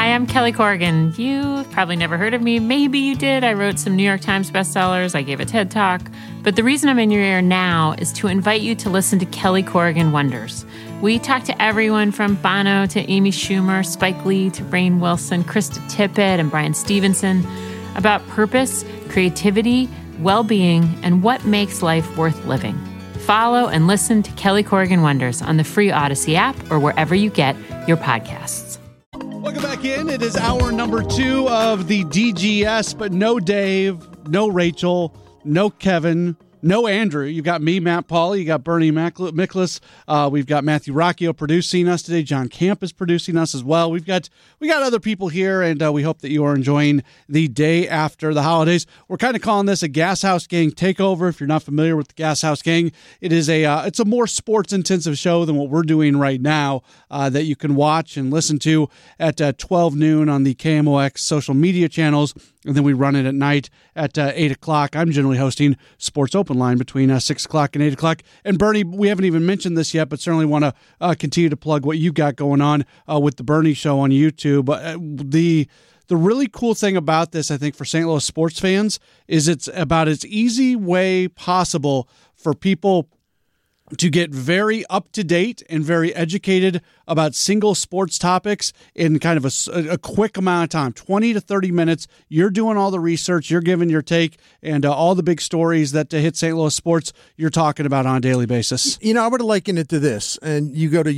Hi, I'm Kelly Corrigan. You've probably never heard of me. Maybe you did. I wrote some New York Times bestsellers. I gave a TED Talk. But the reason I'm in your ear now is to invite you to listen to Kelly Corrigan Wonders. We talk to everyone from Bono to Amy Schumer, Spike Lee to Rainn Wilson, Krista Tippett, and Brian Stevenson about purpose, creativity, well-being, and what makes life worth living. Follow and listen to Kelly Corrigan Wonders on the free Odyssey app or wherever you get your podcasts. Welcome back in. It is hour number 2 of the DGS, but no Dave, no Rachel, no Kevin, no Andrew. You've got me, Matt Pauley. You got Bernie Miklasz. We've got Matthew Rocchio producing us today. John Camp is producing us as well. We got other people here, and we hope that you are enjoying the day after the holidays. We're kind of calling this a Gas House Gang takeover. If you're not familiar with the Gas House Gang, it is it's a more sports intensive show than what we're doing right now that you can watch and listen to at 12 noon on the KMOX social media channels. And then we run it at night at 8 o'clock. I'm generally hosting Sports Open Line between 6 o'clock and 8 o'clock. And Bernie, we haven't even mentioned this yet, but certainly want to continue to plug what you got going on with the Bernie Show on YouTube. The really cool thing about this, I think, for St. Louis sports fans is it's about as easy way possible for people to get very up-to-date and very educated about single sports topics in kind of a quick amount of time, 20 to 30 minutes. You're doing all the research, you're giving your take, and all the big stories that hit St. Louis sports you're talking about on a daily basis. You know, I would liken it to this, and you go to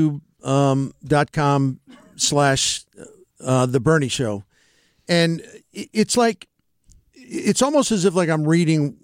youtube.com/The Bernie Show, and it's like, it's almost as if like I'm reading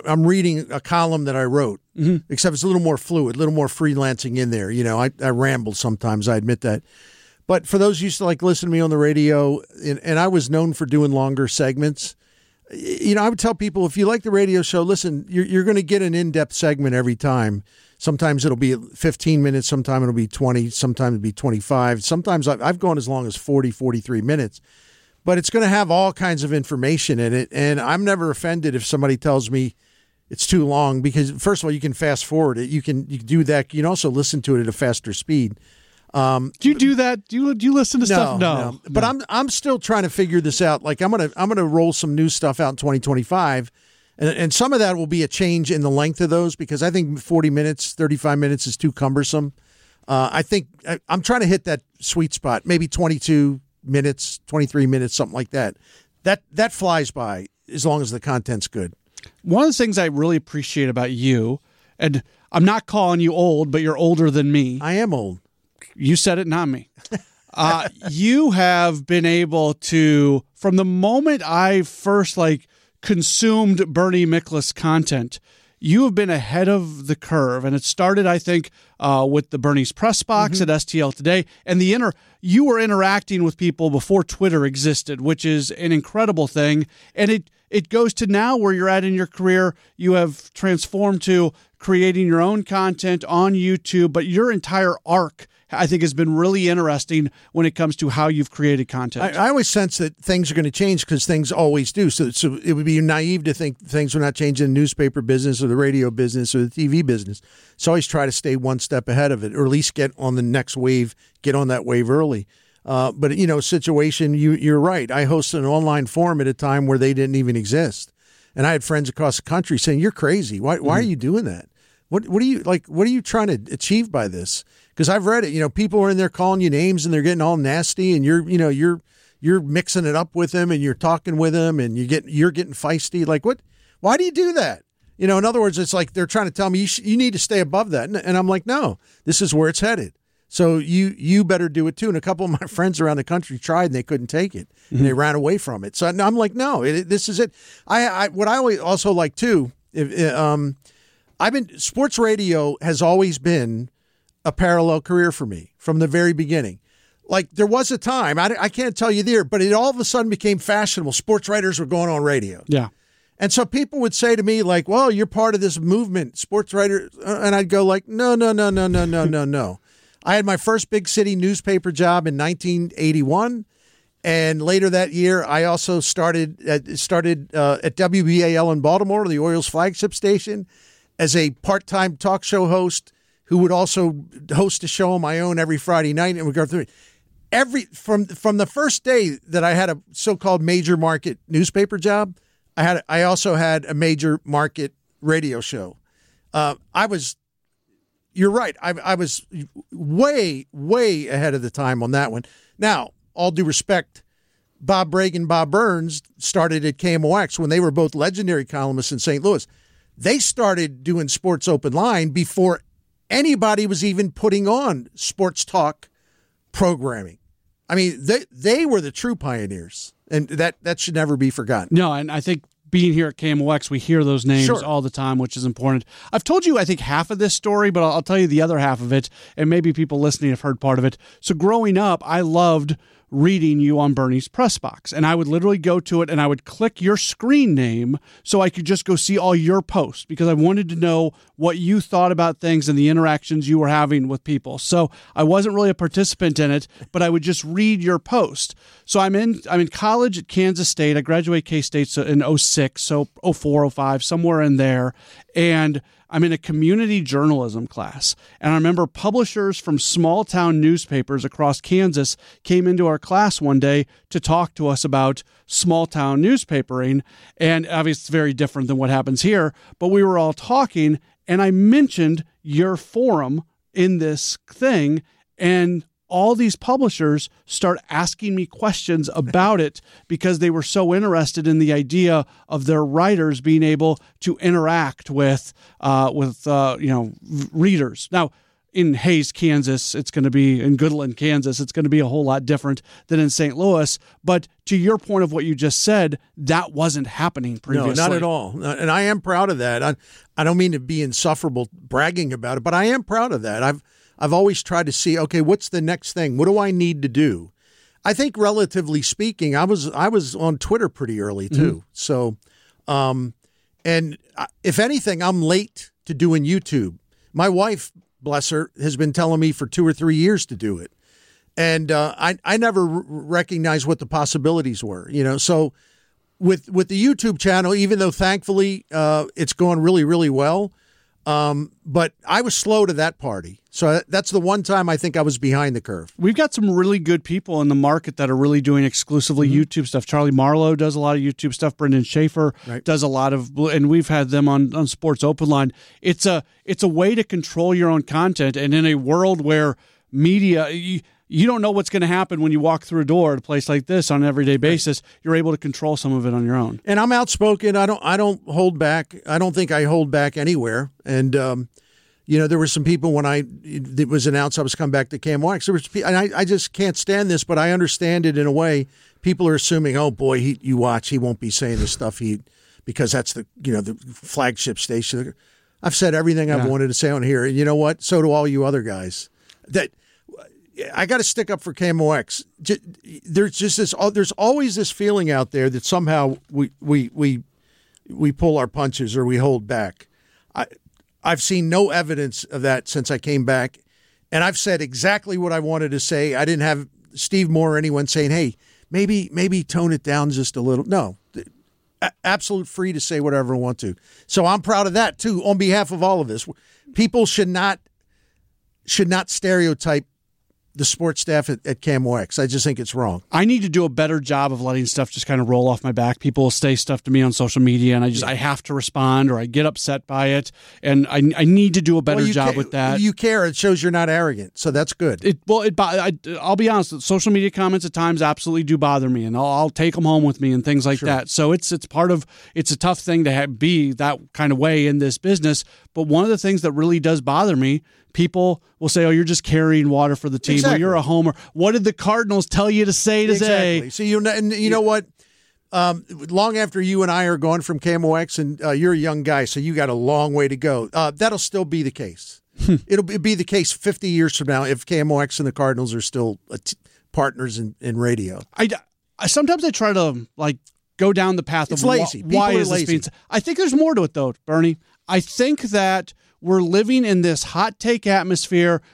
a column that I wrote, except it's a little more fluid, a little more freelancing in there. You know, I ramble sometimes, I admit that. But for those who used to like listen to me on the radio, and I was known for doing longer segments, you know, I would tell people, if you like the radio show, listen, you're going to get an in-depth segment every time. Sometimes it'll be 15 minutes, sometimes it'll be 20, sometimes it'll be 25. Sometimes I've gone as long as 40, 43 minutes. But it's going to have all kinds of information in it, and I'm never offended if somebody tells me it's too long, because first of all, you can fast forward it. You can do that. You can also listen to it at a faster speed. Do you do that? Do you listen to stuff? No. But I'm still trying to figure this out. Like I'm gonna roll some new stuff out in 2025, and some of that will be a change in the length of those, because I think 40 minutes, 35 minutes is too cumbersome. I think I'm trying to hit that sweet spot, maybe 22 minutes, 23 minutes, something like that. That flies by as long as the content's good. One of the things I really appreciate about you, and I'm not calling you old, but you're older than me. I am old. You said it, not me. You have been able to, from the moment I first consumed Bernie Miklasz content, you have been ahead of the curve, and it started, I think, with the Bernie's Press Box at STL Today, and you were interacting with people before Twitter existed, which is an incredible thing, and it goes to now where you're at in your career. You have transformed to creating your own content on YouTube, but your entire arc, I think, has been really interesting when it comes to how you've created content. I always sense that things are going to change, because things always do. So it would be naive to think things will not change in the newspaper business or the radio business or the TV business. So I always try to stay one step ahead of it, or at least get on the next wave, get on that wave early. But, you know, situation, you're right. I hosted an online forum at a time where they didn't even exist. And I had friends across the country saying, "You're crazy. Why are you doing that? What are you trying to achieve by this?" Because I've read it, you know, people are in there calling you names and they're getting all nasty, and you're mixing it up with them, and you're talking with them, and you're getting feisty. Like, what? Why do you do that? You know, in other words, it's like they're trying to tell me you need to stay above that, and I'm like, no, this is where it's headed. So you better do it too. And a couple of my friends around the country tried, and they couldn't take it, and they ran away from it. So I'm like, no, this is it. What I always also like too, sports radio has always been a parallel career for me from the very beginning. Like, there was a time, I can't tell you there, but it all of a sudden became fashionable. Sports writers were going on radio. Yeah. And so people would say to me, like, well, you're part of this movement, sports writer. And I'd go like, no. I had my first big city newspaper job in 1981. And later that year, I also started at WBAL in Baltimore, the Orioles flagship station, as a part-time talk show host who would also host a show on my own every Friday night, and would go through it. from the first day that I had a so-called major market newspaper job, I also had a major market radio show. You're right. I was way, way ahead of the time on that one. Now, all due respect, Bob Bragg and Bob Burns started at KMOX when they were both legendary columnists in St. Louis. They started doing Sports Open Line before anybody was even putting on sports talk programming. I mean, they were the true pioneers, and that should never be forgotten. No, and I think being here at KMOX, we hear those names all the time, which is important. I've told you, I think, half of this story, but I'll tell you the other half of it, and maybe people listening have heard part of it. So growing up, I loved reading you on Bernie's Press Box, and I would literally go to it and I would click your screen name so I could just go see all your posts because I wanted to know what you thought about things and the interactions you were having with people. So I wasn't really a participant in it, but I would just read your post. So I'm in college at Kansas State. I graduated K-State in 06, so 04, 05, somewhere in there, and I'm in a community journalism class, and I remember publishers from small town newspapers across Kansas came into our class one day to talk to us about small town newspapering, and obviously it's very different than what happens here, but we were all talking, and I mentioned your forum in this thing, and all these publishers start asking me questions about it because they were so interested in the idea of their writers being able to interact with readers. Now, in Hayes, Kansas, it's going to be in Goodland, Kansas, it's going to be a whole lot different than in St. Louis. But to your point of what you just said, that wasn't happening previously. No, not at all. And I am proud of that. I don't mean to be insufferable bragging about it, but I am proud of that. I've always tried to see, okay, what's the next thing? What do I need to do? I think, relatively speaking, I was on Twitter pretty early too. Mm-hmm. So, and if anything, I'm late to doing YouTube. My wife, bless her, has been telling me for 2 or 3 years to do it, and I never recognized what the possibilities were. So with the YouTube channel, even though thankfully it's going really, really well. But I was slow to that party. So that's the one time I think I was behind the curve. We've got some really good people in the market that are really doing exclusively YouTube stuff. Charlie Marlowe does a lot of YouTube stuff. Brendan Schaefer does a lot of, and we've had them on Sports Open Line. It's a way to control your own content. And in a world where media, you don't know what's going to happen when you walk through a door at a place like this on an everyday basis. You're able to control some of it on your own. And I'm outspoken. I don't hold back. I don't think I hold back anywhere. And there were some people when it was announced I was coming back to KMOX. And I just can't stand this, but I understand it in a way. People are assuming, oh boy, you watch, he won't be saying this stuff because that's the flagship station. I've said everything I've wanted to say on here, and you know what? So do all you other guys. I got to stick up for KMOX. There's just this. There's always this feeling out there that somehow we pull our punches or we hold back. I've seen no evidence of that since I came back, and I've said exactly what I wanted to say. I didn't have Steve Moore or anyone saying, "Hey, maybe tone it down just a little." No, absolute free to say whatever I want to. So I'm proud of that too. On behalf of all of us, people should not stereotype the sports staff at KMOX. I just think it's wrong. I need to do a better job of letting stuff just kind of roll off my back. People will say stuff to me on social media, and I have to respond, or I get upset by it, and I need to do a better job with that. You care. It shows you're not arrogant, so that's good. I'll be honest. Social media comments at times absolutely do bother me, and I'll take them home with me and things like that. So it's part of. It's a tough thing to be that kind of way in this business. But one of the things that really does bother me, people will say, "Oh, you're just carrying water for the team. Exactly. Or you're a homer. What did the Cardinals tell you to say today?" Exactly. So you know what? Long after you and I are gone from KMOX, and you're a young guy, so you got a long way to go. That'll still be the case. It'll be the case 50 years from now if KMOX and the Cardinals are still partners in radio. Sometimes I try to go down the path of lazy. Why is this being? I think there's more to it though, Bernie. I think that we're living in this hot take atmosphere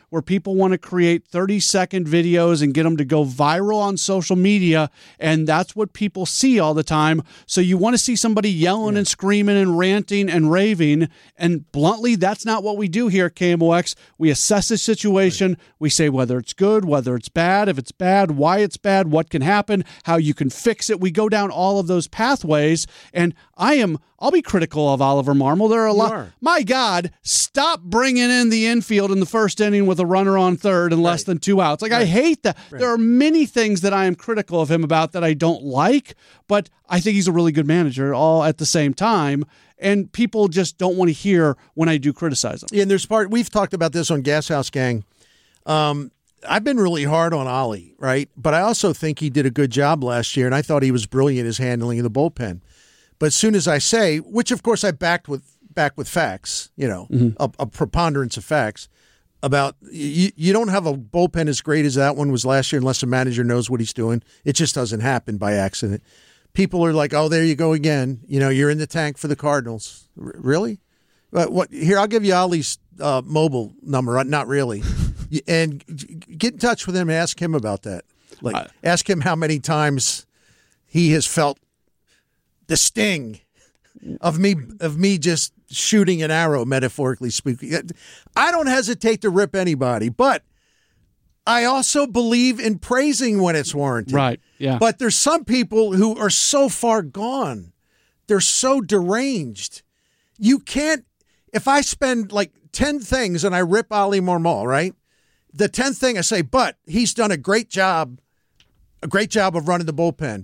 where people want to create 30-second videos and get them to go viral on social media, and that's what people see all the time. So you want to see somebody yelling and screaming and ranting and raving, and bluntly, that's not what we do here at KMOX. We assess the situation. We say whether it's good, whether it's bad, if it's bad, why it's bad, what can happen, how you can fix it. We go down all of those pathways, and I'll be critical of Oliver Marmol. There are a lot. My God, stop bringing in the infield in the first inning with a runner on third and less than 2 outs. I hate that. There are many things that I am critical of him about that I don't like, but I think he's a really good manager all at the same time. And people just don't want to hear when I do criticize him. Yeah, and we've talked about this on Gas House Gang. I've been really hard on Ollie, right? But I also think he did a good job last year, and I thought he was brilliant his handling of the bullpen. But as soon as I say, which of course I back with facts, a preponderance of facts about you don't have a bullpen as great as that one was last year unless the manager knows what he's doing. It just doesn't happen by accident. People are like, oh, there you go again. You're in the tank for the Cardinals. Really? What? Here, I'll give you Ollie's mobile number. Not really. And get in touch with him and ask him about that. Ask him how many times he has felt the sting of me just shooting an arrow, metaphorically speaking. I don't hesitate to rip anybody, but I also believe in praising when it's warranted. Right, yeah. But there's some people who are so far gone. They're so deranged. You can't, if I spend 10 things and I rip Ollie Marmol, right? The 10th thing I say, but he's done a great job of running the bullpen.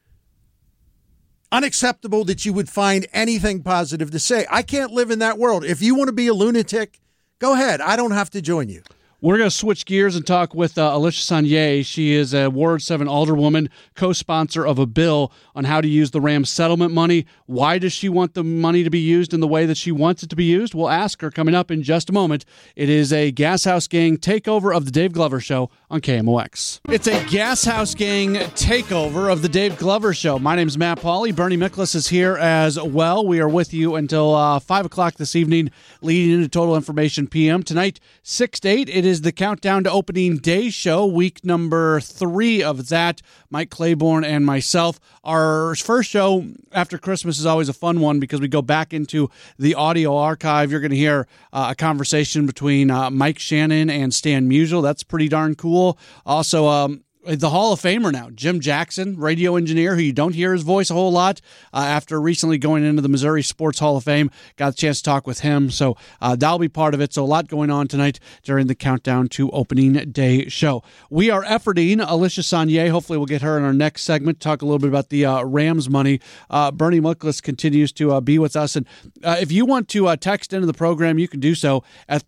Unacceptable that you would find anything positive to say. I can't live in that world. If you want to be a lunatic, go ahead. I don't have to join you. We're going to switch gears and talk with Alicia Sanye. She is a Ward 7 alderwoman, co-sponsor of a bill on how to use the Rams settlement money. Why does she want the money to be used in the way that she wants it to be used? We'll ask her coming up in just a moment. It is a Gas House Gang takeover of the Dave Glover Show on KMOX. It's a Gas House Gang takeover of the Dave Glover Show. My name is Matt Pauley. Bernie Miklasz is here as well. We are with you until 5 o'clock this evening, leading into Total Information PM. Tonight, 6 to 8, it is the Countdown to Opening Day show, week number 3 of that. Mike Claiborne and myself. Our first show after Christmas is always a fun one because we go back into the audio archive. You're going to hear a conversation between Mike Shannon and Stan Musial. That's pretty darn cool. Also, the Hall of Famer now, Jim Jackson, radio engineer, who you don't hear his voice a whole lot after recently going into the Missouri Sports Hall of Fame. Got a chance to talk with him, so that'll be part of it. So a lot going on tonight during the Countdown to Opening Day show. We are efforting Alicia Sanye. Hopefully we'll get her in our next segment, talk a little bit about the Rams money. Bernie Miklasz continues to be with us. And if you want to text into the program, you can do so at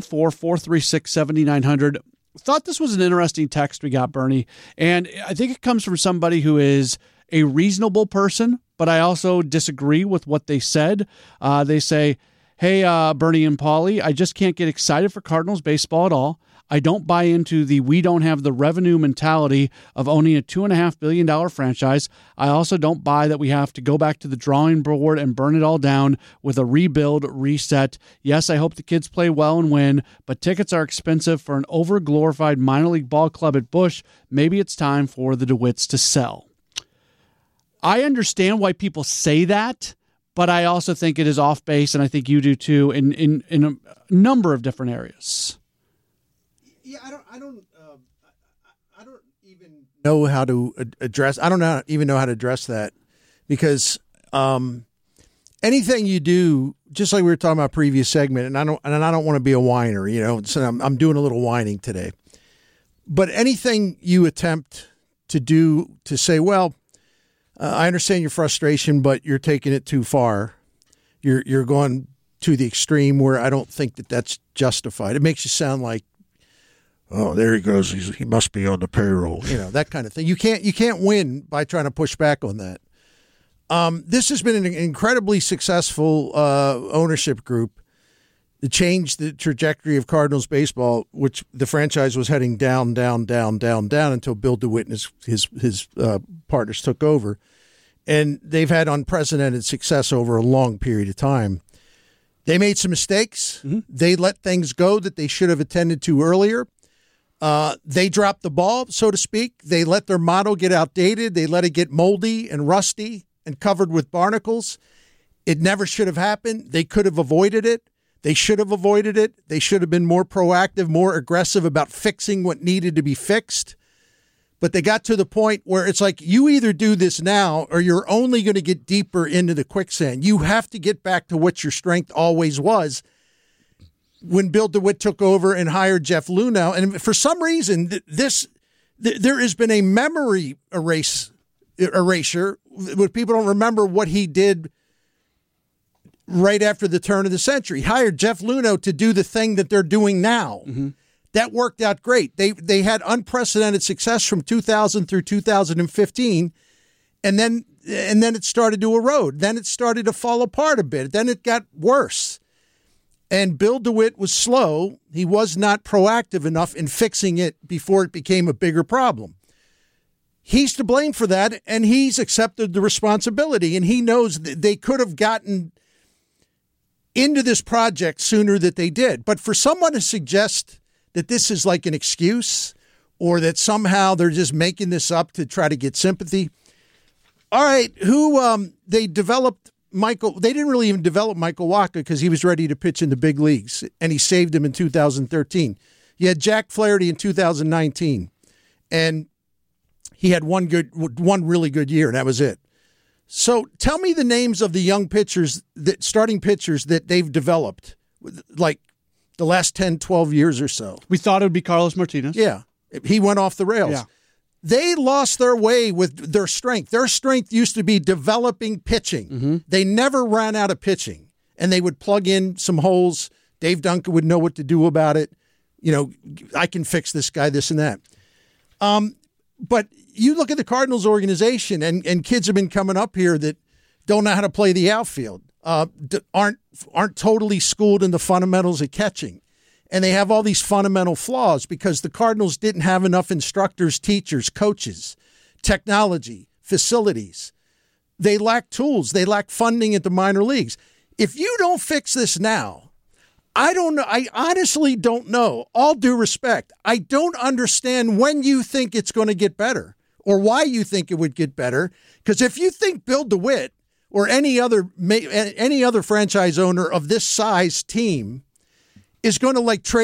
314-436-7900. Thought this was an interesting text we got, Bernie, and I think it comes from somebody who is a reasonable person, but I also disagree with what they said. They say, hey, Bernie and Paulie, I just can't get excited for Cardinals baseball at all. I don't buy into the we don't have the revenue mentality of owning a $2.5 billion franchise. I also don't buy that we have to go back to the drawing board and burn it all down with a rebuild, reset. Yes, I hope the kids play well and win, but tickets are expensive for an over-glorified minor league ball club at Busch. Maybe it's time for the DeWitts to sell. I understand why people say that, but I also think it is off base, and I think you do too, in a number of different areas. Yeah, I don't even know how to address. I don't even know how to address that because anything you do, just like we were talking about previous segment, and I don't want to be a whiner, So I'm doing a little whining today. But anything you attempt to do to say, well, I understand your frustration, but you're taking it too far. You're going to the extreme where I don't think that that's justified. It makes you sound like, oh, there he goes. He must be on the payroll. That kind of thing. You can't win by trying to push back on that. This has been an incredibly successful ownership group to change the trajectory of Cardinals baseball, which the franchise was heading down until Bill DeWitt and his partners took over. And they've had unprecedented success over a long period of time. They made some mistakes. Mm-hmm. They let things go that they should have attended to earlier. They dropped the ball, so to speak. They let their model get outdated. They let it get moldy and rusty and covered with barnacles. It never should have happened. They could have avoided it. They should have avoided it. They should have been more proactive, more aggressive about fixing what needed to be fixed. But they got to the point where it's like, you either do this now or you're only going to get deeper into the quicksand. You have to get back to what your strength always was. When Bill DeWitt took over and hired Jeff Luhnow, and for some reason, there has been a memory erasure where people don't remember what he did right after the turn of the century. He hired Jeff Luhnow to do the thing that they're doing now. Mm-hmm. That worked out great. They had unprecedented success from 2000 through 2015, and then it started to erode. Then it started to fall apart a bit. Then it got worse. And Bill DeWitt was slow. He was not proactive enough in fixing it before it became a bigger problem. He's to blame for that, and he's accepted the responsibility, and he knows that they could have gotten into this project sooner than they did. But for someone to suggest that this is like an excuse or that somehow they're just making this up to try to get sympathy. All right, they developed Michael. They didn't really even develop Michael Wacha because he was ready to pitch in the big leagues, and he saved him in 2013. You had Jack Flaherty in 2019, and he had one really good year, and that was it. So tell me the names of the young pitchers, starting pitchers that they've developed, like the last 10, 12 years or so. We thought it would be Carlos Martinez. Yeah, he went off the rails. Yeah. They lost their way with their strength. Their strength used to be developing pitching. Mm-hmm. They never ran out of pitching, and they would plug in some holes. Dave Duncan would know what to do about it. You know, I can fix this guy, this and that. But you look at the Cardinals organization, and kids have been coming up here that don't know how to play the outfield, aren't totally schooled in the fundamentals of catching. And they have all these fundamental flaws because the Cardinals didn't have enough instructors, teachers, coaches, technology, facilities. They lack tools. They lack funding at the minor leagues. If you don't fix this now, I don't know. I honestly don't know. All due respect, I don't understand when you think it's going to get better or why you think it would get better. Because if you think Bill DeWitt or any other franchise owner of this size team is going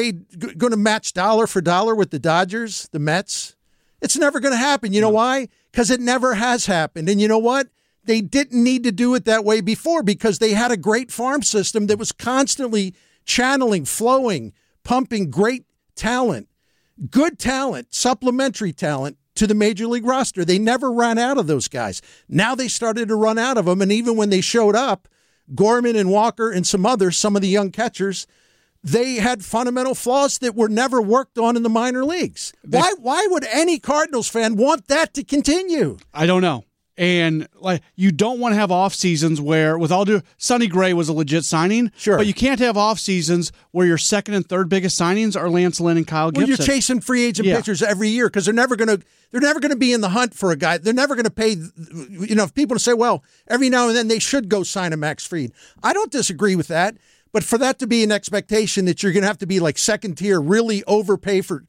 to match dollar for dollar with the Dodgers, the Mets, it's never going to happen. You know why? Because it never has happened. And you know what? They didn't need to do it that way before because they had a great farm system that was constantly channeling, flowing, pumping great talent, good talent, supplementary talent to the major league roster. They never ran out of those guys. Now they started to run out of them. And even when they showed up, Gorman and Walker and some of the young catchers, they had fundamental flaws that were never worked on in the minor leagues. Why would any Cardinals fan want that to continue? I don't know. And like, you don't want to have off seasons where, with all due, Sonny Gray was a legit signing. Sure, but you can't have off seasons where your second and third biggest signings are Lance Lynn and Kyle Gibson. Well, you're chasing free agent pitchers every year because they're never going to be in the hunt for a guy. They're never going to pay. You know, if people say, well, every now and then they should go sign a Max Fried. I don't disagree with that, but for that to be an expectation that you're going to have to be like second tier, really overpay for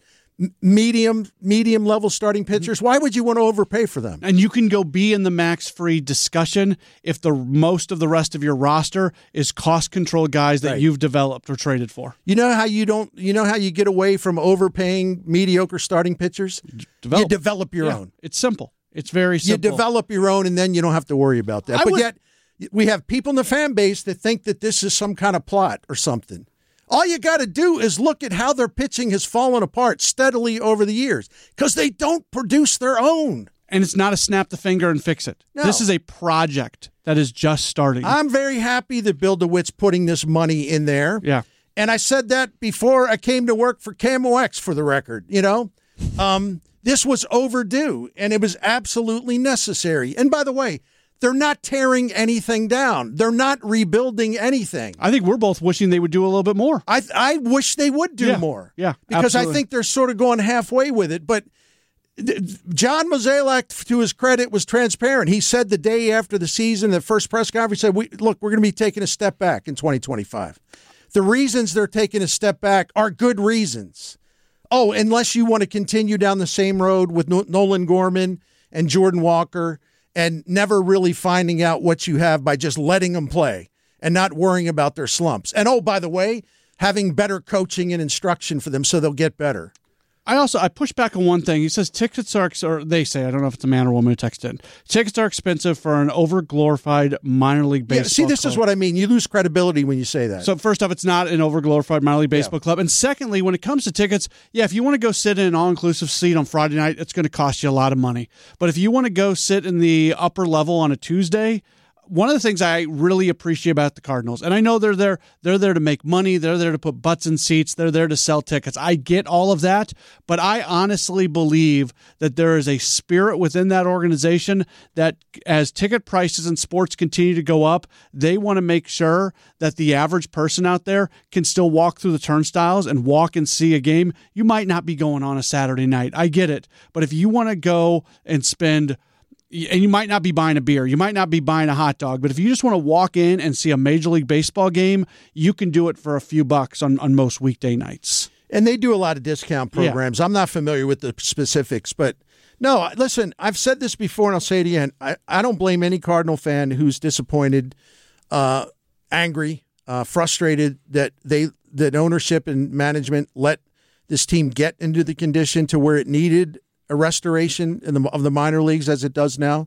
medium level starting pitchers, why would you want to overpay for them? And you can go be in the Max Fried discussion if the most of the rest of your roster is cost control guys that you've developed or traded for. You know how you get away from overpaying mediocre starting pitchers? You develop your own. It's simple. It's very simple. You develop your own, and then you don't have to worry about that. Yet we have people in the fan base that think that this is some kind of plot or something. All you got to do is look at how their pitching has fallen apart steadily over the years because they don't produce their own. And it's not a snap the finger and fix it. No. This is a project that is just starting. I'm very happy that Bill DeWitt's putting this money in there. Yeah. And I said that before I came to work for KMOX, for the record. You know, this was overdue and it was absolutely necessary. And by the way, they're not tearing anything down. They're not rebuilding anything. I think we're both wishing they would do a little bit more. I wish they would do more. Yeah, because absolutely. I think they're sort of going halfway with it. But John Mozeliak, to his credit, was transparent. He said the day after the season, the first press conference, he said, we're going to be taking a step back in 2025. The reasons they're taking a step back are good reasons. Oh, unless you want to continue down the same road with Nolan Gorman and Jordan Walker and never really finding out what you have by just letting them play and not worrying about their slumps. And, oh, by the way, having better coaching and instruction for them so they'll get better. I push back on one thing. He says tickets are, or they say, I don't know if it's a man or woman who texted in, tickets are expensive for an over-glorified minor league baseball See, this club. is what I mean. You lose credibility when you say that. So first off, it's not an over-glorified minor league baseball club. And secondly, when it comes to tickets, if you want to go sit in an all-inclusive seat on Friday night, it's going to cost you a lot of money. But if you want to go sit in the upper level on a Tuesday, one of the things I really appreciate about the Cardinals, and I know they're there to make money, they're there to put butts in seats, they're there to sell tickets. I get all of that, but I honestly believe that there is a spirit within that organization that as ticket prices in sports continue to go up, they want to make sure that the average person out there can still walk through the turnstiles and walk and see a game. You might not be going on a Saturday night. I get it. But if you want to go and spend, and you might not be buying a beer, you might not be buying a hot dog, but if you just want to walk in and see a Major League Baseball game, you can do it for a few bucks on most weekday nights. And they do a lot of discount programs. Yeah. I'm not familiar with the specifics, but no, listen, I've said this before and I'll say it again. I don't blame any Cardinal fan who's disappointed, angry, frustrated that that ownership and management let this team get into the condition to where it needed a restoration of the minor leagues as it does now.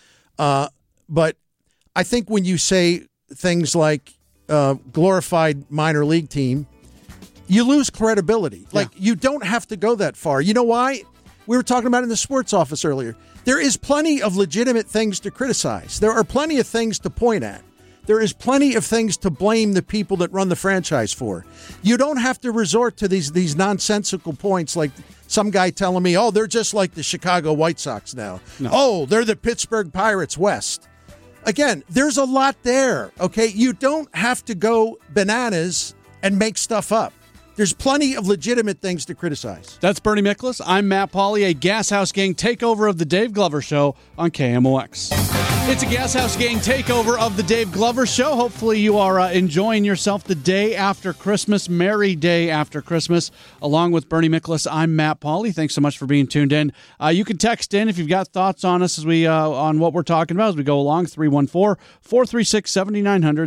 But I think when you say things like glorified minor league team, you lose credibility. Like, you don't have to go that far. You know why? We were talking about it in the sports office earlier. There is plenty of legitimate things to criticize. There are plenty of things to point at. There is plenty of things to blame the people that run the franchise for. You don't have to resort to these nonsensical points like some guy telling me, oh, they're just like the Chicago White Sox now. No. Oh, they're the Pittsburgh Pirates West. Again, there's a lot there, okay? You don't have to go bananas and make stuff up. There's plenty of legitimate things to criticize. That's Bernie Miklasz. I'm Matt Pauley, a Gas House Gang takeover of the Dave Glover Show on KMOX. It's a Gas House Gang takeover of the Dave Glover Show. Hopefully you are enjoying yourself the day after Christmas. Merry day after Christmas. Along with Bernie Miklasz, I'm Matt Pauley. Thanks so much for being tuned in. You can text in if you've got thoughts on us as we on what we're talking about as we go along. 314-436-7900.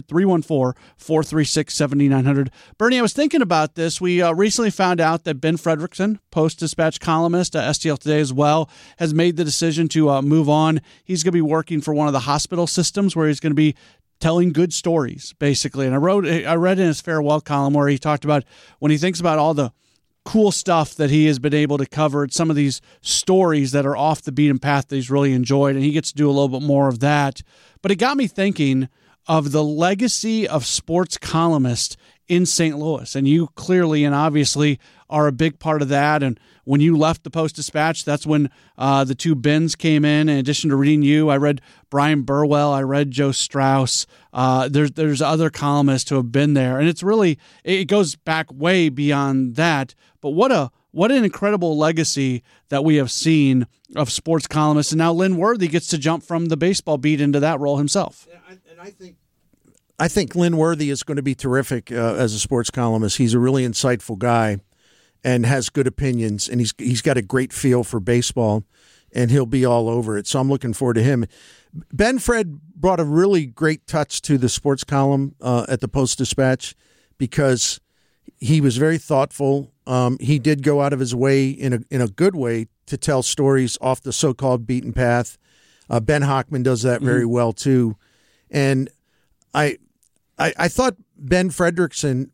314-436-7900. Bernie, I was thinking about this. We recently found out that Ben Frederickson, Post-Dispatch columnist, STL Today as well, has made the decision to move on. He's going to be working for one of the hospital systems where he's going to be telling good stories, basically. And I read in his farewell column where he talked about when he thinks about all the cool stuff that he has been able to cover, some of these stories that are off the beaten path that he's really enjoyed, and he gets to do a little bit more of that. But it got me thinking of the legacy of sports columnists in St. Louis. And you clearly and obviously are a big part of that. And when you left the Post-Dispatch, that's when the two Bens came in. In addition to reading you, I read Brian Burwell, I read Joe Strauss. There's other columnists who have been there. And it's really, it goes back way beyond that. But what an incredible legacy that we have seen of sports columnists. And now Lynn Worthy gets to jump from the baseball beat into that role himself. Yeah, and I think Lynn Worthy is going to be terrific as a sports columnist. He's a really insightful guy and has good opinions, and he's got a great feel for baseball, and he'll be all over it. So I'm looking forward to him. Ben Fred brought a really great touch to the sports column at the Post-Dispatch because he was very thoughtful. He did go out of his way in a good way to tell stories off the so-called beaten path. Ben Hochman does that very well too, and I thought Ben Frederickson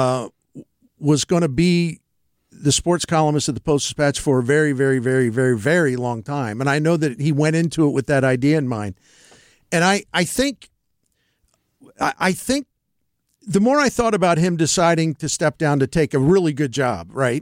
was going to be the sports columnist at the Post-Dispatch for a very, very, very, very, very long time. And I know that he went into it with that idea in mind. And I think the more I thought about him deciding to step down to take a really good job, right?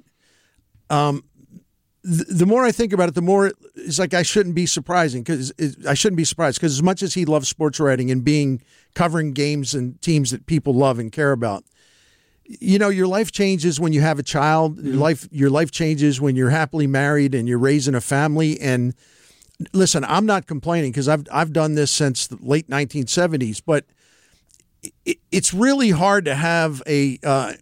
The more I think about it, the more it's like I shouldn't be surprised because as much as he loves sports writing and covering games and teams that people love and care about, your life changes when you have a child. Your life changes when you're happily married and you're raising a family. And listen, I'm not complaining because I've done this since the late 1970s, but it's really hard to have a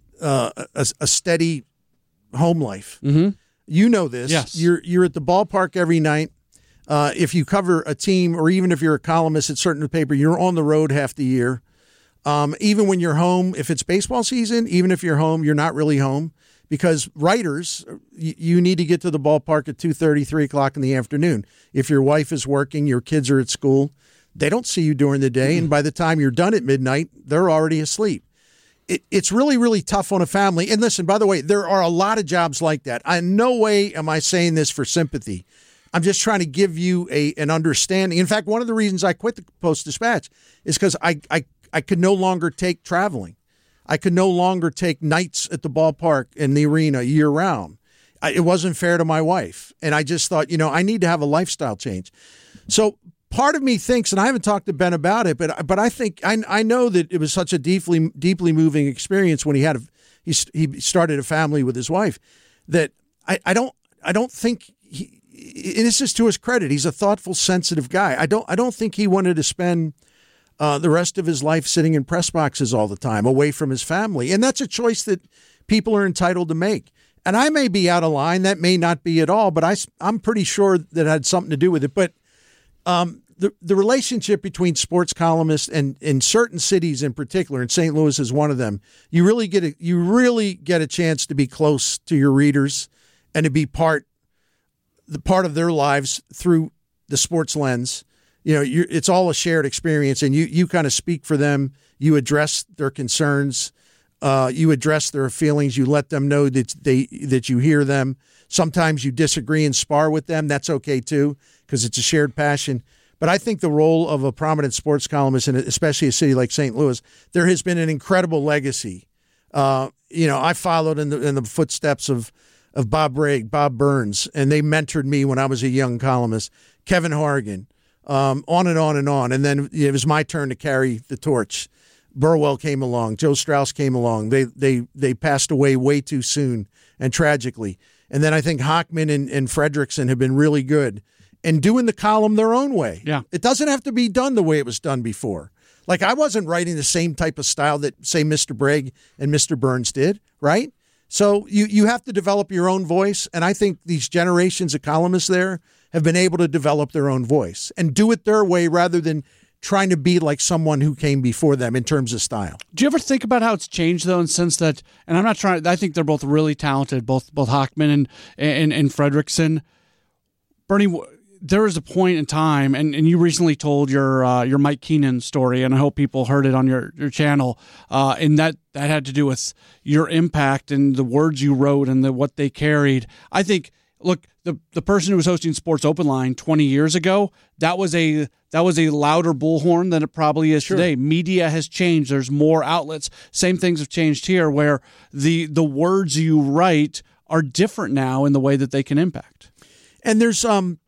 steady home life. Mm-hmm. You know this. Yes. You're at the ballpark every night. If you cover a team, or even if you're a columnist at certain paper, you're on the road half the year. Even when you're home, if it's baseball season, even if you're home, you're not really home because writers, you need to get to the ballpark at 2:30, 3 o'clock in the afternoon. If your wife is working, your kids are at school, they don't see you during the day. And by the time you're done at midnight, they're already asleep. It's really, really tough on a family. And listen, by the way, there are a lot of jobs like that. In no way am I saying this for sympathy. I'm just trying to give you an understanding. In fact, one of the reasons I quit the Post-Dispatch is because I could no longer take traveling. I could no longer take nights at the ballpark and the arena year round. It wasn't fair to my wife. And I just thought, I need to have a lifestyle change. So part of me thinks, and I haven't talked to Ben about it, but I think I know that it was such a deeply moving experience when he started a family with his wife that I don't think and this is to his credit. He's a thoughtful, sensitive guy. I don't think he wanted to spend the rest of his life sitting in press boxes all the time, away from his family. And that's a choice that people are entitled to make. And I may be out of line. That may not be at all, but I'm pretty sure that had something to do with it. But the relationship between sports columnists and in certain cities in particular, and St. Louis is one of them, you really get a chance to be close to your readers and to be part of their lives through the sports lens. It's all a shared experience, and you kind of speak for them. You address their concerns, you address their feelings. You let them know that you hear them. Sometimes you disagree and spar with them. That's okay too, because it's a shared passion. But I think the role of a prominent sports columnist, and especially a city like St. Louis, there has been an incredible legacy. I followed in the footsteps of Bob Bragg, Bob Burns, and they mentored me when I was a young columnist. Kevin Hargan, on and on and on. And then it was my turn to carry the torch. Burwell came along. Joe Strauss came along. They passed away way too soon and tragically. And then I think Hochman and Fredrickson have been really good and doing the column their own way. Yeah. It doesn't have to be done the way it was done before. Like I wasn't writing the same type of style that, say, Mr. Bragg and Mr. Burns did, right? So you have to develop your own voice, and I think these generations of columnists there have been able to develop their own voice and do it their way rather than trying to be like someone who came before them in terms of style. Do you ever think about how it's changed, though, in the sense that, and I'm not trying, I think they're both really talented, both Hochman and Fredrickson. Bernie, there was a point in time, and you recently told your Mike Keenan story, and I hope people heard it on your channel, and that had to do with your impact and the words you wrote and what they carried. I think, look, the person who was hosting Sports Open Line 20 years ago, that was a louder bullhorn than it probably is today. Media has changed. There's more outlets. Same things have changed here, where the words you write are different now in the way that they can impact. And there's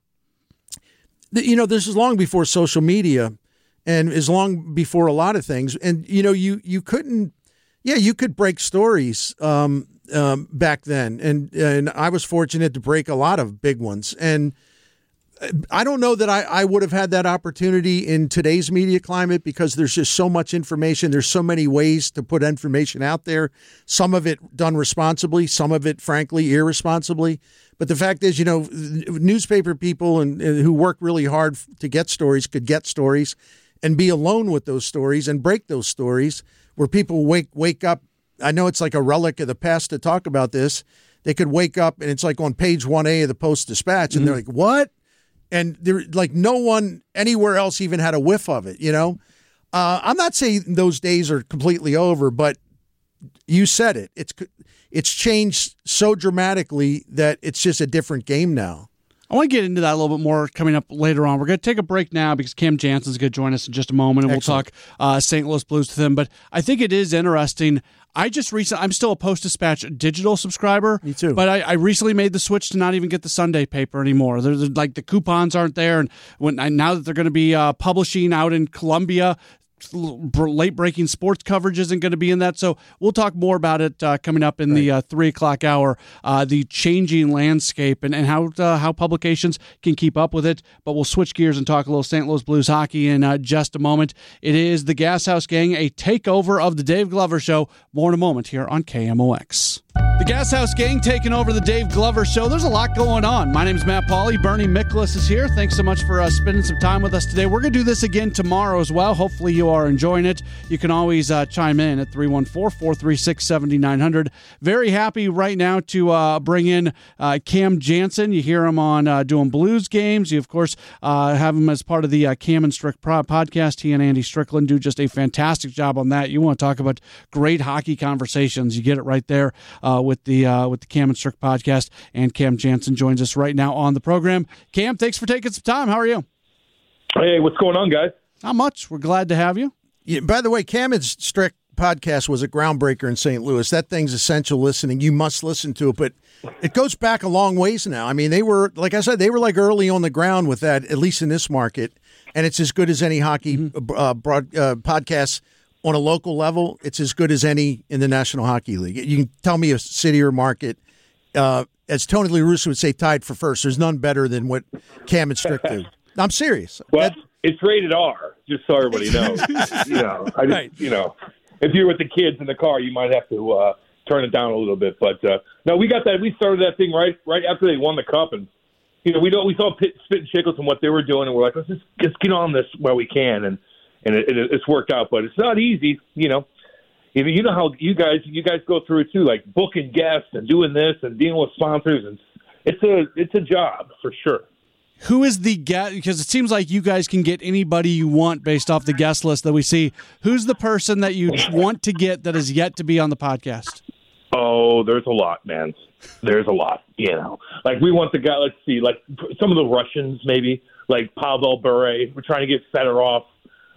this is long before social media, and is long before a lot of things. And you couldn't, you could break stories back then, and I was fortunate to break a lot of big ones. And I don't know that I would have had that opportunity in today's media climate, because there's just so much information. There's so many ways to put information out there. Some of it done responsibly, some of it, frankly, irresponsibly. But the fact is, newspaper people and who work really hard to get stories could get stories and be alone with those stories and break those stories, where people wake up. I know it's like a relic of the past to talk about this. They could wake up and it's like on page 1A of the Post-Dispatch, and they're like, what? And they're like, no one anywhere else even had a whiff of it, I'm not saying those days are completely over, but you said it. It's changed so dramatically that it's just a different game now. I want to get into that a little bit more coming up later on. We're going to take a break now because Cam Jansen's going to join us in just a moment, and Excellent. We'll talk St. Louis Blues with him. But I think it is interesting. I'm still a Post-Dispatch digital subscriber. Me too. But I recently made the switch to not even get the Sunday paper anymore. There's like the coupons aren't there, and now that they're going to be publishing out in Columbia, late breaking sports coverage isn't going to be in that. So we'll talk more about it coming up in the 3 o'clock hour, the changing landscape and how publications can keep up with it. But we'll switch gears and talk a little St. Louis Blues hockey in just a moment. It is the Gas House Gang, a takeover of the Dave Glover Show. More in a moment here on KMOX. The Gas House Gang taking over the Dave Glover Show. There's a lot going on. My name's Matt Pauley. Bernie Miklasz is here. Thanks so much for spending some time with us today. We're going to do this again tomorrow as well. Hopefully you are enjoying it. You can always chime in at 314-436-7900. Very happy right now to bring in Cam Jansen. You hear him on doing Blues games. You, of course, have him as part of the Cam and Strick podcast. He and Andy Strickland do just a fantastic job on that. You want to talk about great hockey conversations. You get it right there with the Cam and Strick podcast. And Cam Jansen joins us right now on the program. Cam, thanks for taking some time. How are you? Hey, what's going on, guys? Not much. We're glad to have you. Yeah, by the way, Cam and Strick podcast was a groundbreaker in St. Louis. That thing's essential listening. You must listen to it, but it goes back a long ways now. I mean, they were, like I said, they were like early on the ground with that, at least in this market, and it's as good as any hockey podcast on a local level. It's as good as any in the National Hockey League. You can tell me a city or market, as Tony La Russa would say, tied for first. There's none better than what Cam and Strick do. I'm serious. Well, it's rated R, just so everybody knows. If you're with the kids in the car, you might have to turn it down a little bit. But no, we got that. We started that thing right after they won the cup, and we saw Spit and Chicklets and what they were doing, and we're like, let's get on this where we can, and it's worked out. But it's not easy, You know how you guys go through it too, like booking guests and doing this and dealing with sponsors, and it's a job for sure. Who is the guest? Because it seems like you guys can get anybody you want based off the guest list that we see. Who's the person that you want to get that is yet to be on the podcast? Oh, there's a lot, man. There's a lot, Like we want the guy, let's see, like some of the Russians maybe, like Pavel Bure. We're trying to get Fedorov.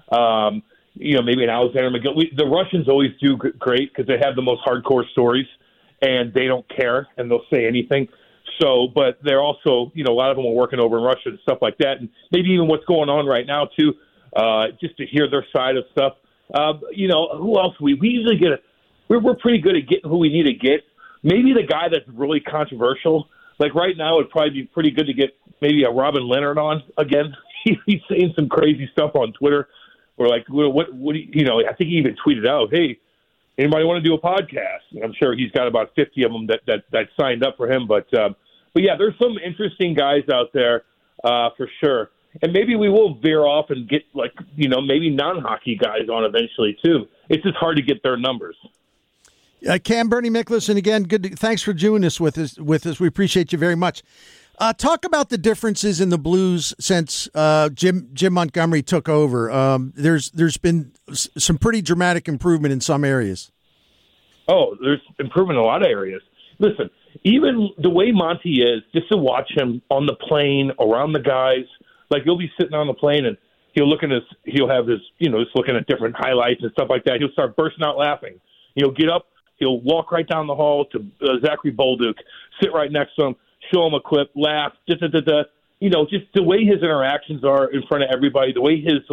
Maybe an Alexander McGill. The Russians always do great because they have the most hardcore stories, and they don't care, and they'll say anything. So, but they're also, a lot of them are working over in Russia and stuff like that, and maybe even what's going on right now too, just to hear their side of stuff. Who else? We usually get we're pretty good at getting who we need to get. Maybe the guy that's really controversial. Like right now, it'd probably be pretty good to get maybe a Robin Leonard on again. He's saying some crazy stuff on Twitter. Or like, what do you, I think he even tweeted out, hey, anybody want to do a podcast? And I'm sure he's got about 50 of them that signed up for him. But yeah, there's some interesting guys out there for sure. And maybe we will veer off and get maybe non-hockey guys on eventually too. It's just hard to get their numbers. Cam, Bernie Miklasz, and again, thanks for doing this with us. We appreciate you very much. Talk about the differences in the Blues since Jim Montgomery took over. There's been some pretty dramatic improvement in some areas. Oh, there's improvement in a lot of areas. Listen, even the way Monty is, just to watch him on the plane, around the guys, like you'll be sitting on the plane and he'll have his, just looking at different highlights and stuff like that. He'll start bursting out laughing. He'll get up, he'll walk right down the hall to Zachary Bolduc, sit right next to him, show him a clip, laugh, just the way his interactions are in front of everybody, the way his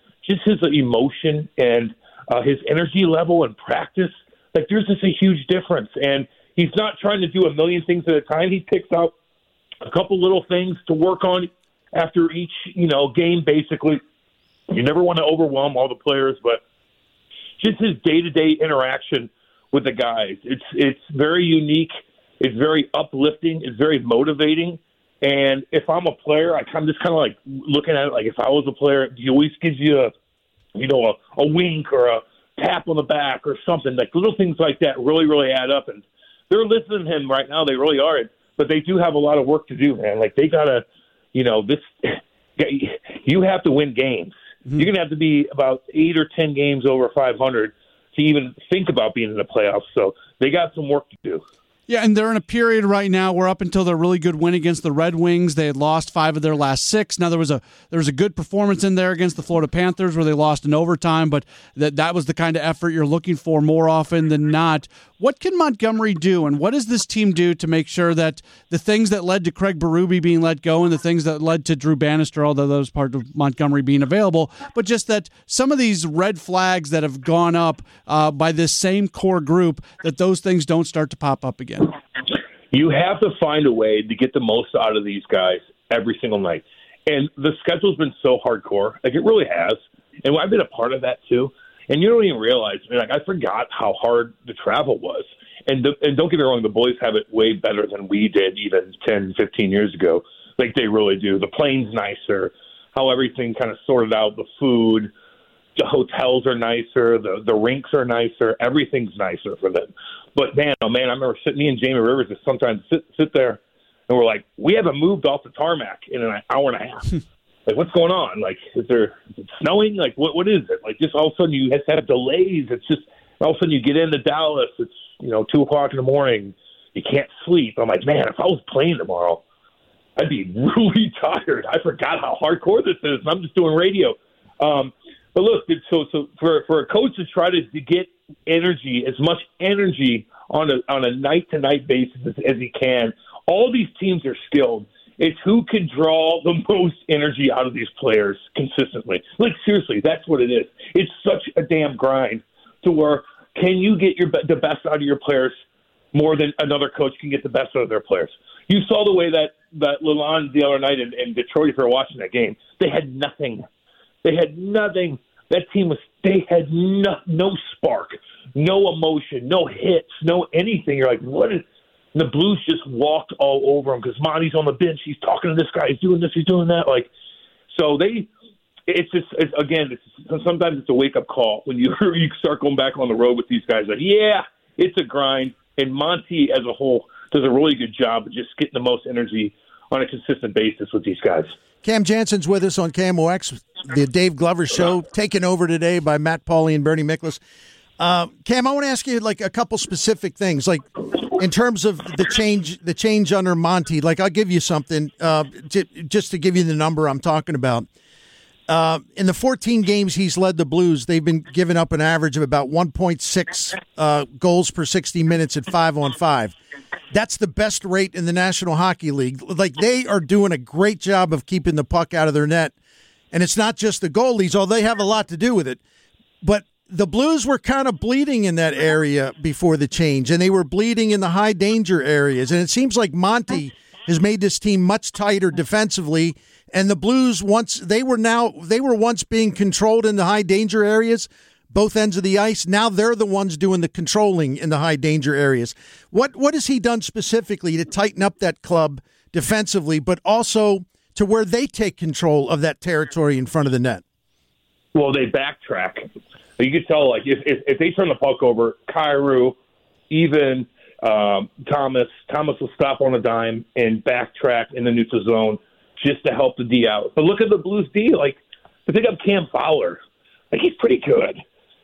emotion and his energy level and practice, like there's just a huge difference. And he's not trying to do a million things at a time. He picks out a couple little things to work on after each, game, basically. You never want to overwhelm all the players, but just his day-to-day interaction with the guys. It's very unique. It's very uplifting. It's very motivating. And if I'm a player, I'm just kind of like looking at it like if I was a player, he always gives you a wink or a tap on the back or something. Like little things like that really, really add up. And they're listening to him right now. They really are. But they do have a lot of work to do, man. Like they got to, you have to win games. Mm-hmm. You're going to have to be about 8 or 10 games over 500 to even think about being in the playoffs. So they got some work to do. Yeah, and they're in a period right now where up until their really good win against the Red Wings, they had lost 5 of their last 6. Now there was a good performance in there against the Florida Panthers where they lost in overtime, but that was the kind of effort you're looking for more often than not. What can Montgomery do, and what does this team do to make sure that the things that led to Craig Berube being let go and the things that led to Drew Bannister, although that was part of Montgomery being available, but just that some of these red flags that have gone up by this same core group, that those things don't start to pop up again? You have to find a way to get the most out of these guys every single night. And the schedule's been so hardcore. Like, it really has. And I've been a part of that, too. And you don't even realize, I forgot how hard the travel was. And don't get me wrong, the boys have it way better than we did even 10, 15 years ago. Like, they really do. The plane's nicer, how everything kind of sorted out, the food, the hotels are nicer, the rinks are nicer, everything's nicer for them. But, man, I remember me and Jamie Rivers just sometimes sit there, and we're like, we haven't moved off the tarmac in an hour and a half. Like, what's going on? Like, is it snowing? Like, what is it? Like, just all of a sudden you have delays. It's just all of a sudden you get into Dallas. It's, 2 o'clock in the morning. You can't sleep. I'm like, man, if I was playing tomorrow, I'd be really tired. I forgot how hardcore this is. I'm just doing radio. But look, so for a coach to try to get energy, as much energy on a night-to-night basis as he can, all these teams are skilled. It's who can draw the most energy out of these players consistently. Like, seriously, that's what it is. It's such a damn grind to where can you get the best out of your players more than another coach can get the best out of their players. You saw the way that Lalonde the other night in Detroit, if you were watching that game, they had nothing. They had nothing. That team they had no spark, no emotion, no hits, no anything. You're like, what is – the Blues just walked all over him because Monty's on the bench. He's talking to this guy. He's doing this. He's doing that. Like, so sometimes it's a wake-up call when you start going back on the road with these guys. Like, yeah, it's a grind. And Monty as a whole does a really good job of just getting the most energy on a consistent basis with these guys. Cam Jansen's with us on KMOX, the Dave Glover Show, taken over today by Matt Pauley and Bernie Miklasz. Cam, I want to ask you like a couple specific things, like in terms of the change under Monty. Like, I'll give you something just to give you the number I'm talking about. In the 14 games he's led the Blues, they've been giving up an average of about 1.6 goals per 60 minutes at 5-on-5. That's the best rate in the National Hockey League. Like, they are doing a great job of keeping the puck out of their net. And it's not just the goalies, although they have a lot to do with it. But the Blues were kind of bleeding in that area before the change, and they were bleeding in the high danger areas. And it seems like Monty has made this team much tighter defensively. And the Blues, they were once being controlled in the high danger areas, both ends of the ice. Now they're the ones doing the controlling in the high danger areas. What has he done specifically to tighten up that club defensively, but also to where they take control of that territory in front of the net? Well, they backtrack. You can tell, like, if they turn the puck over, Kyrou, even Thomas will stop on a dime and backtrack in the neutral zone just to help the D out. But look at the Blues D. Like, to pick up Cam Fowler, like, he's pretty good.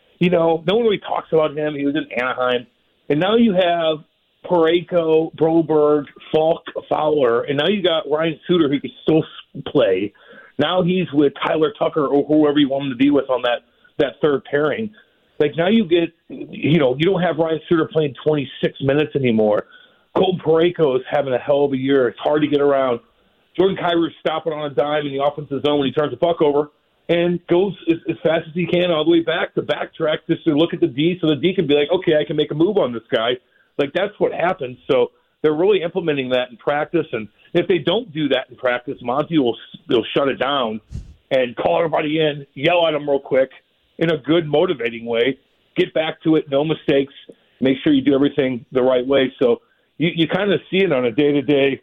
No one really talks about him. He was in Anaheim. And now you have Parayko, Broberg, Falk, Fowler, and now you got Ryan Suter who can still play. Now he's with Tyler Tucker or whoever you want him to be with on that third pairing. Like, now you get, you don't have Ryan Suter playing 26 minutes anymore. Cole Parayko is having a hell of a year. It's hard to get around. Jordan Kyrou stopping on a dime in the offensive zone when he turns the puck over and goes as fast as he can all the way back to backtrack just to look at the D so the D can be like, okay, I can make a move on this guy. Like, that's what happens. So they're really implementing that in practice. And if they don't do that in practice, Monty will shut it down and call everybody in, yell at them real quick in a good, motivating way, get back to it, no mistakes, make sure you do everything the right way. So you kind of see it on a day-to-day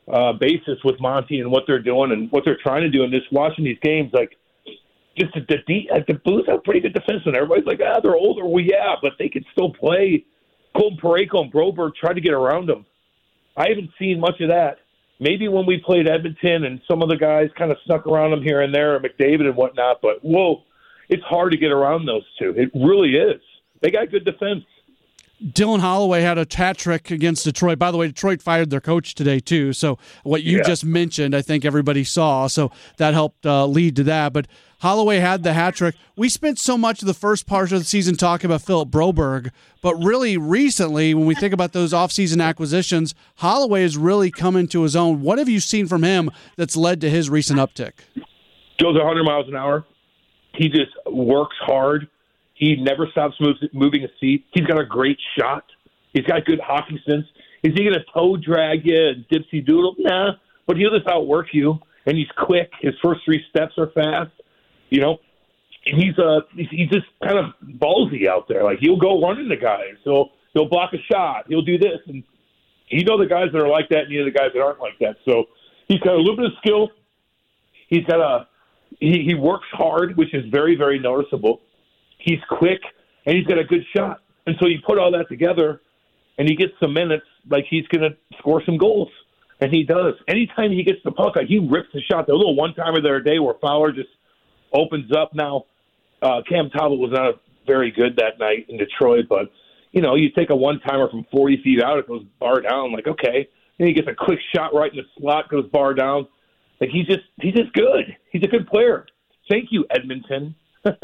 basis with Monty and what they're doing and what they're trying to do. And just watching these games, like, just the Blues have pretty good defense, and everybody's like, they're older. Well, yeah, but they can still play. Colton Parayko and Broberg try to get around them. I haven't seen much of that. Maybe when we played Edmonton and some of the guys kind of snuck around them here and there, McDavid and whatnot, but whoa, it's hard to get around those two. It really is. They got good defense. Dylan Holloway had a hat trick against Detroit. By the way, Detroit fired their coach today, too. So what you just mentioned, I think everybody saw. So that helped lead to that. But Holloway had the hat trick. We spent so much of the first part of the season talking about Philip Broberg. But really recently, when we think about those offseason acquisitions, Holloway has really come into his own. What have you seen from him that's led to his recent uptick? Goes 100 miles an hour. He just works hard. He never stops moving his feet. He's got a great shot. He's got good hockey sense. Is he going to toe drag you and dipsy doodle? Nah, but he'll just outwork you. And he's quick. His first 3 steps are fast. You know, and he's just kind of ballsy out there. Like he'll go run into guys. He'll block a shot. He'll do this, and you know the guys that are like that, and you know the guys that aren't like that. So he's got a little bit of skill. He's got he works hard, which is very, very noticeable. He's quick, and he's got a good shot. And so you put all that together, and he gets some minutes, like he's going to score some goals. And he does. Anytime he gets the puck, like he rips the shot. The little one-timer there today where Fowler just opens up. Now, Cam Talbot was not very good that night in Detroit, but, you know, you take a one-timer from 40 feet out, it goes bar down. Like, okay. Then he gets a quick shot right in the slot, goes bar down. Like, he's just good. He's a good player. Thank you, Edmonton.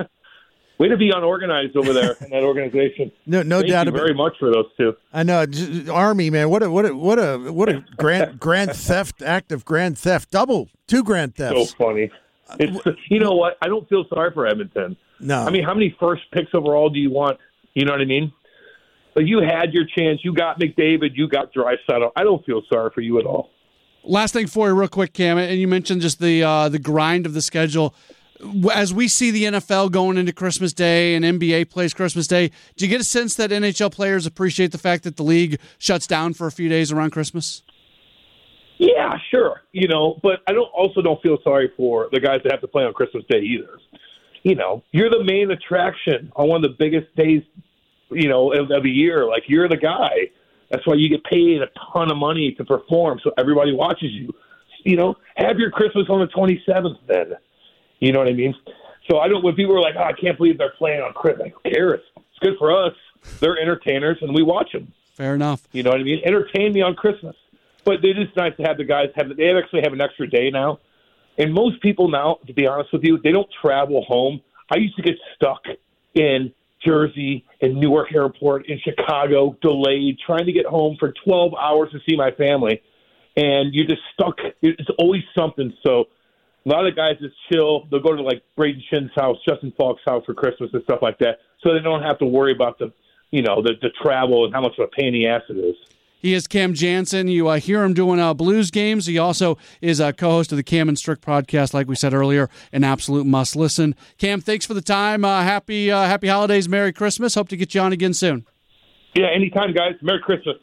Way to be unorganized over there in that organization. No Thank doubt you about very much for those two. I know, Army man. What a grand theft act of grand theft. 2 grand thefts. So funny. You know what? I don't feel sorry for Edmonton. No. I mean, how many first picks overall do you want? You know what I mean? But you had your chance. You got McDavid. You got Draisaitl. I don't feel sorry for you at all. Last thing for you, real quick, Cam, and you mentioned just the grind of the schedule. As we see the NFL going into Christmas Day and NBA plays Christmas Day, do you get a sense that NHL players appreciate the fact that the league shuts down for a few days around Christmas? Yeah, sure. You know, but I don't feel sorry for the guys that have to play on Christmas Day either. You know, you're the main attraction on one of the biggest days, you know, of the year. Like, you're the guy. That's why you get paid a ton of money to perform, so everybody watches you. You know, have your Christmas on the 27th then. You know what I mean? So when people are like, I can't believe they're playing on Christmas. Who cares? It's good for us. They're entertainers, and we watch them. Fair enough. You know what I mean? Entertain me on Christmas. But it is nice to have the guys they actually have an extra day now. And most people now, to be honest with you, they don't travel home. I used to get stuck in Jersey, in Newark Airport, in Chicago, delayed, trying to get home for 12 hours to see my family. And you're just stuck. It's always something. So a lot of the guys just chill. They'll go to like Braden Shin's house, Justin Falk's house for Christmas and stuff like that, so they don't have to worry about the travel and how much of a pain in the ass it is. He is Cam Jansen. You hear him doing Blues games. He also is a co-host of the Cam and Strick podcast, like we said earlier, an absolute must listen. Cam, thanks for the time. Happy holidays, Merry Christmas. Hope to get you on again soon. Yeah, anytime, guys. Merry Christmas.